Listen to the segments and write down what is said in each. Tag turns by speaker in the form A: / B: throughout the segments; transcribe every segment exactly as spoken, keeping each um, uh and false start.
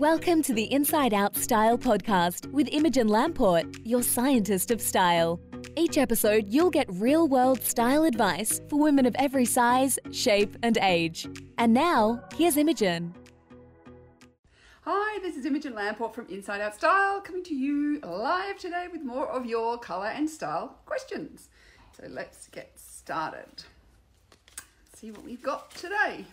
A: Welcome to the Inside Out Style podcast with Imogen Lamport, your scientist of style. Each episode, you'll get real-world style advice for women of every size, shape, and age. And now, here's Imogen.
B: Hi, this is Imogen Lamport from Inside Out Style, coming to you live today with more of your colour and style questions. So let's get started. Let's see what we've got today.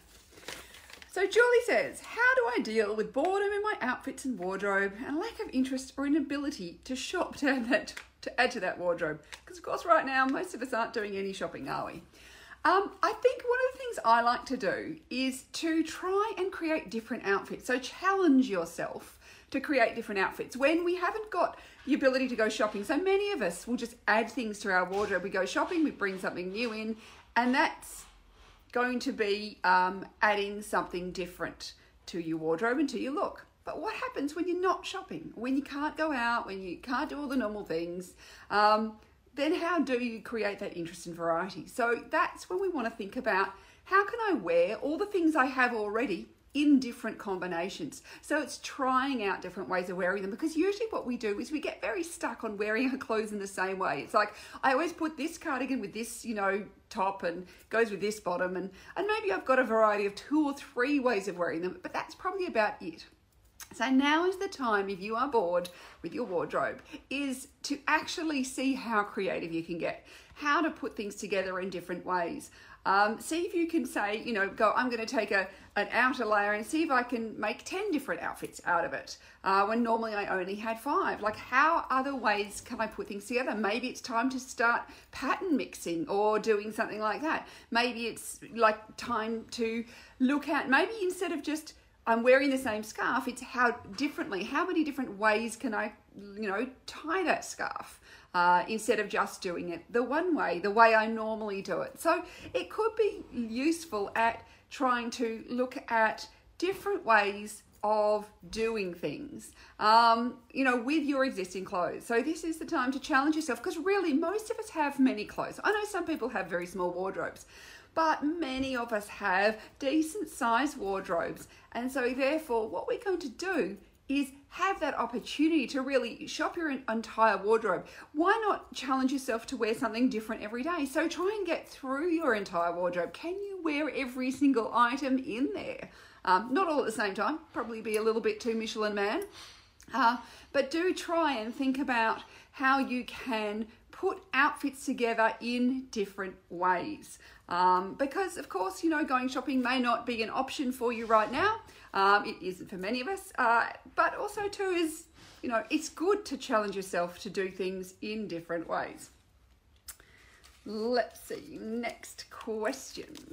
B: So Julie says, how do I deal with boredom in my outfits and wardrobe and lack of interest or inability to shop to add, that, to add to that wardrobe? Because of course right now most of us aren't doing any shopping, are we? Um, I think one of the things I like to do is to try and create different outfits. So challenge yourself to create different outfits when we haven't got the ability to go shopping. So many of us will just add things to our wardrobe. We go shopping, we bring something new in, and that's going to be um, adding something different to your wardrobe and to your look. But what happens when you're not shopping? When you can't go out, when you can't do all the normal things, um, then how do you create that interest and variety? So that's when we want to think about, how can I wear all the things I have already in different combinations? So it's trying out different ways of wearing them, because usually what we do is we get very stuck on wearing our clothes in the same way. It's like, I always put this cardigan with this, you know, top and goes with this bottom, and, and maybe I've got a variety of two or three ways of wearing them, but that's probably about it. So now is the time, if you are bored with your wardrobe, is to actually see how creative you can get, how to put things together in different ways. Um, see if you can say, you know, go, I'm going to take a an outer layer and see if I can make ten different outfits out of it, uh, when normally I only had five. Like, how other ways can I put things together? Maybe it's time to start pattern mixing or doing something like that. Maybe it's like time to look at, maybe instead of just I'm wearing the same scarf, it's how differently, how many different ways can I, you know, tie that scarf, uh, instead of just doing it the one way, the way I normally do it. So it could be useful at trying to look at different ways of doing things, um, you know, with your existing clothes. So this is the time to challenge yourself, because really most of us have many clothes. I know some people have very small wardrobes, but many of us have decent sized wardrobes. And so therefore what we're going to do is have that opportunity to really shop your entire wardrobe. Why not challenge yourself to wear something different every day? So try and get through your entire wardrobe. Can you wear every single item in there? Um, not all at the same time, probably be a little bit too Michelin man. Uh, but do try and think about how you can put outfits together in different ways. Um, because of course, you know, going shopping may not be an option for you right now. Um, it isn't for many of us, uh, but also too is, you know, it's good to challenge yourself to do things in different ways. Let's see, next question.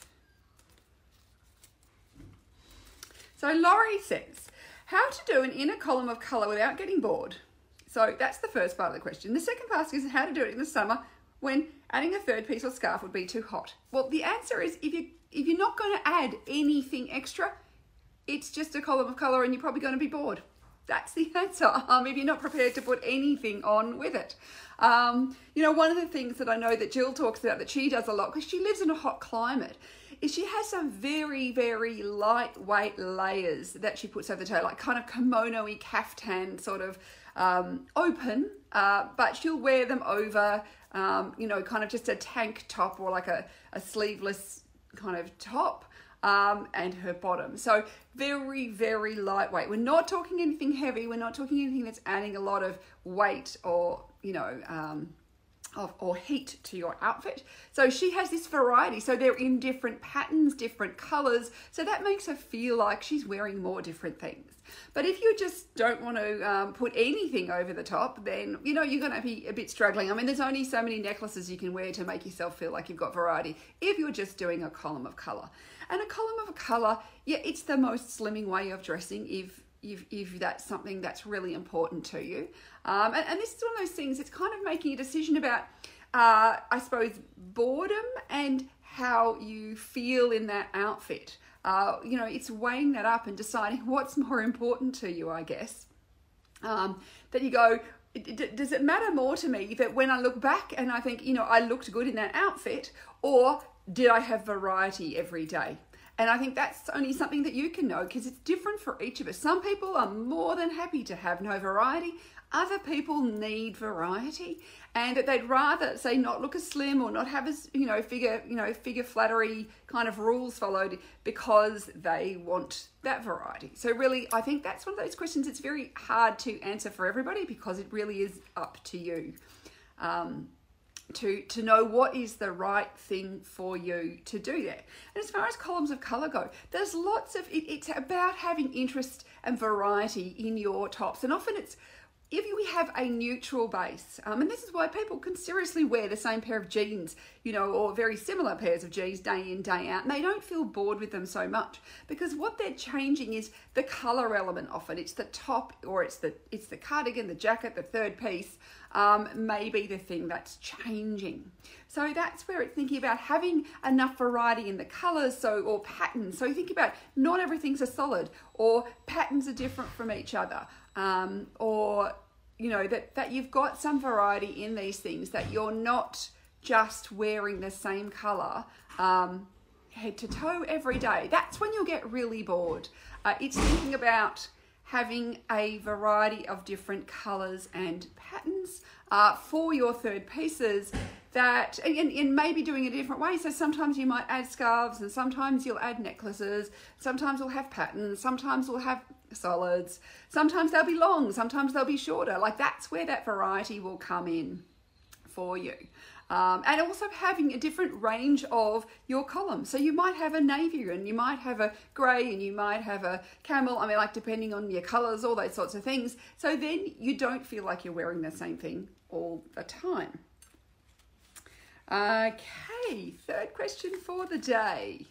B: So Laurie says, how to do an inner column of colour without getting bored? So that's the first part of the question. The second part is how to do it in the summer when adding a third piece or scarf would be too hot. Well, the answer is if, you, if you're not going to add anything extra, it's just a column of colour and you're probably going to be bored. That's the answer, um, if you're not prepared to put anything on with it. Um, you know, one of the things that I know that Jill talks about that she does a lot, because she lives in a hot climate, is she has some very, very lightweight layers that she puts over the toe, like kind of kimono-y caftan sort of um, open, uh, but she'll wear them over, um, you know, kind of just a tank top or like a, a sleeveless kind of top. Um, and her bottom. So very, very lightweight. We're not talking anything heavy. We're not talking anything that's adding a lot of weight or, you know, um, of, or heat to your outfit. So she has this variety. So they're in different patterns, different colors. So that makes her feel like she's wearing more different things. But if you just don't want to um, put anything over the top, then, you know, you're going to be a bit struggling. I mean, there's only so many necklaces you can wear to make yourself feel like you've got variety if you're just doing a column of color. And a column of color, yeah, it's the most slimming way of dressing if if, if that's something that's really important to you. Um, and, and this is one of those things, it's kind of making a decision about, uh, I suppose, boredom and how you feel in that outfit. Uh, you know, it's weighing that up and deciding what's more important to you, I guess. Um, that you go, does it matter more to me that when I look back and I think, you know, I looked good in that outfit, or did I have variety every day? And I think that's only something that you can know because it's different for each of us. Some people are more than happy to have no variety. Other people need variety, and that they'd rather, say, not look as slim or not have as, you know, figure, you know, figure flattery kind of rules followed because they want that variety. So really, I think that's one of those questions it's very hard to answer for everybody because it really is up to you um, to, to know what is the right thing for you to do there. And as far as columns of colour go, there's lots of, it, it's about having interest and variety in your tops. And often it's, if we have a neutral base, um, and this is why people can seriously wear the same pair of jeans, you know, or very similar pairs of jeans day in, day out, and they don't feel bored with them so much because what they're changing is the colour element often. It's the top, or it's the it's the cardigan, the jacket, the third piece, um, maybe the thing that's changing. So that's where it's thinking about having enough variety in the colours, so or patterns. So you think about not everything's a solid, or patterns are different from each other. Um, or, you know, that, that you've got some variety in these things, that you're not just wearing the same colour um, head to toe every day. That's when you'll get really bored. Uh, it's thinking about having a variety of different colours and patterns uh, for your third pieces that, and, and maybe doing it a different way. So sometimes you might add scarves, and sometimes you'll add necklaces, sometimes we'll have patterns, sometimes we'll have solids, sometimes they'll be long, sometimes they'll be shorter. Like that's where that variety will come in for you. Um, and also having a different range of your columns. So you might have a navy and you might have a grey and you might have a camel. I mean, like depending on your colours, all those sorts of things. So then you don't feel like you're wearing the same thing all the time. Okay, third question for the day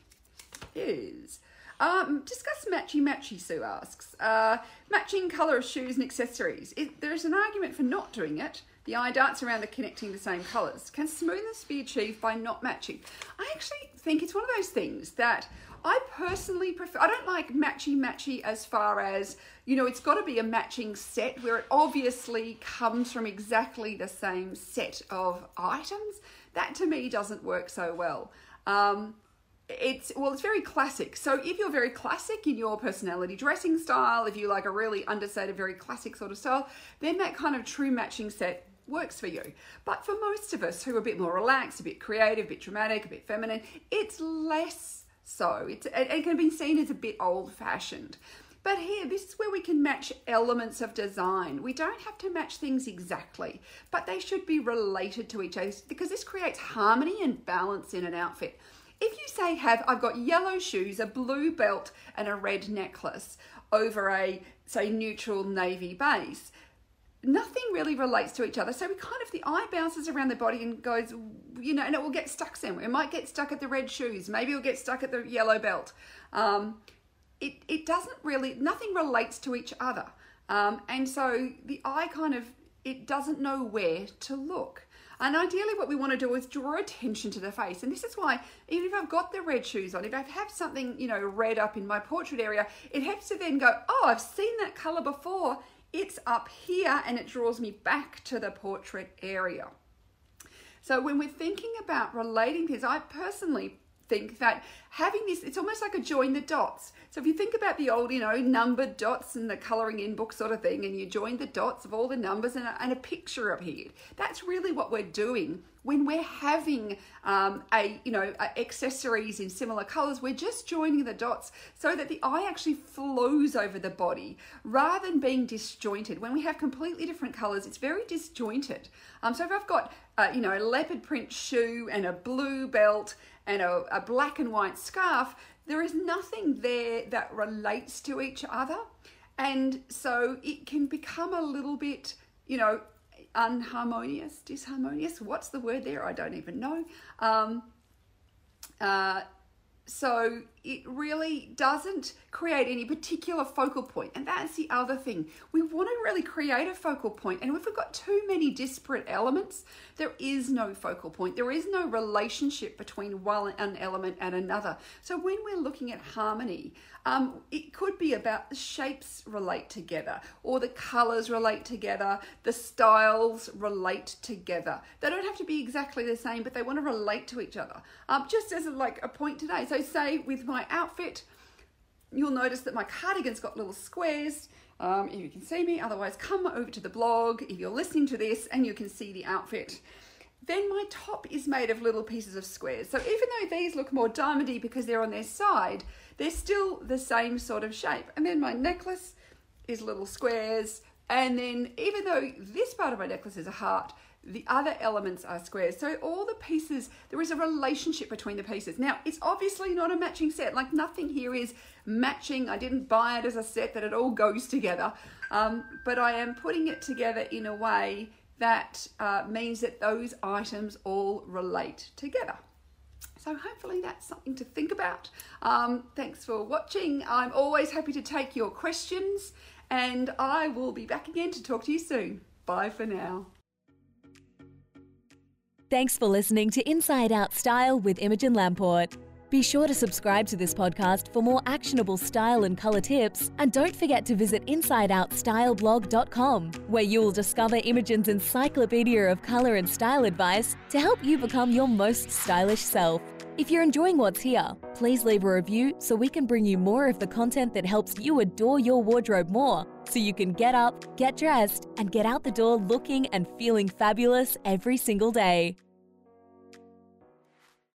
B: is, um, discuss matchy-matchy, Sue asks. Uh, matching colour of shoes and accessories. It, there is an argument for not doing it. The eye darts around the connecting the same colours. Can smoothness be achieved by not matching? I actually think it's one of those things that I personally prefer. I don't like matchy-matchy as far as, you know, it's got to be a matching set where it obviously comes from exactly the same set of items. That to me doesn't work so well. Um, It's, well, it's very classic. So if you're very classic in your personality dressing style, if you like a really understated, very classic sort of style, then that kind of true matching set works for you. But for most of us who are a bit more relaxed, a bit creative, a bit dramatic, a bit feminine, it's less so. It's, it can be seen as a bit old-fashioned. But here, this is where we can match elements of design. We don't have to match things exactly, but they should be related to each other because this creates harmony and balance in an outfit. If you say have, I've got yellow shoes, a blue belt and a red necklace over a, say, neutral navy base, nothing really relates to each other. So we kind of, the eye bounces around the body and goes, you know, and it will get stuck somewhere. It might get stuck at the red shoes. Maybe it'll get stuck at the yellow belt. Um, it, it doesn't really, nothing relates to each other. Um, and so the eye kind of, it doesn't know where to look. And ideally what we want to do is draw attention to the face. And this is why, even if I've got the red shoes on, if I have something, you know, red up in my portrait area, it helps to then go, oh, I've seen that colour before. It's up here, and it draws me back to the portrait area. So when we're thinking about relating this, I personally think that having this, it's almost like a join the dots. So if you think about the old, you know, numbered dots and the colouring in book sort of thing, and you join the dots of all the numbers and a, and a picture appeared. That's really what we're doing when we're having um, a, you know, a accessories in similar colours. We're just joining the dots so that the eye actually flows over the body rather than being disjointed. When we have completely different colours, it's very disjointed. Um, so if I've got, uh, you know, a leopard print shoe and a blue belt and a, a black and white scarf, there is nothing there that relates to each other. And so it can become a little bit, you know, unharmonious, disharmonious. What's the word there? I don't even know. Um, uh, so it really doesn't create any particular focal point. And that's the other thing. We want to really create a focal point. And if we've got too many disparate elements, there is no focal point. There is no relationship between one an element and another. So when we're looking at harmony, um, it could be about the shapes relate together, or the colors relate together, the styles relate together. They don't have to be exactly the same, but they want to relate to each other. Um, just as a, like a point today. So say with my outfit, you'll notice that my cardigan's got little squares. Um, if you can see me, otherwise come over to the blog if you're listening to this and you can see the outfit. Then my top is made of little pieces of squares. So even though these look more diamondy because they're on their side, they're still the same sort of shape. And then my necklace is little squares. And then even though this part of my necklace is a heart, the other elements are squares. So all the pieces, there is a relationship between the pieces. Now, it's obviously not a matching set. Like nothing here is matching. I didn't buy it as a set that it all goes together. Um, but I am putting it together in a way that uh, means that those items all relate together. So hopefully that's something to think about. Um, thanks for watching. I'm always happy to take your questions, and I will be back again to talk to you soon. Bye for now.
A: Thanks for listening to Inside Out Style with Imogen Lamport. Be sure to subscribe to this podcast for more actionable style and colour tips, and don't forget to visit inside out style blog dot com, where you'll discover Imogen's encyclopedia of colour and style advice to help you become your most stylish self. If you're enjoying what's here, please leave a review so we can bring you more of the content that helps you adore your wardrobe more, so you can get up, get dressed, and get out the door looking and feeling fabulous every single day.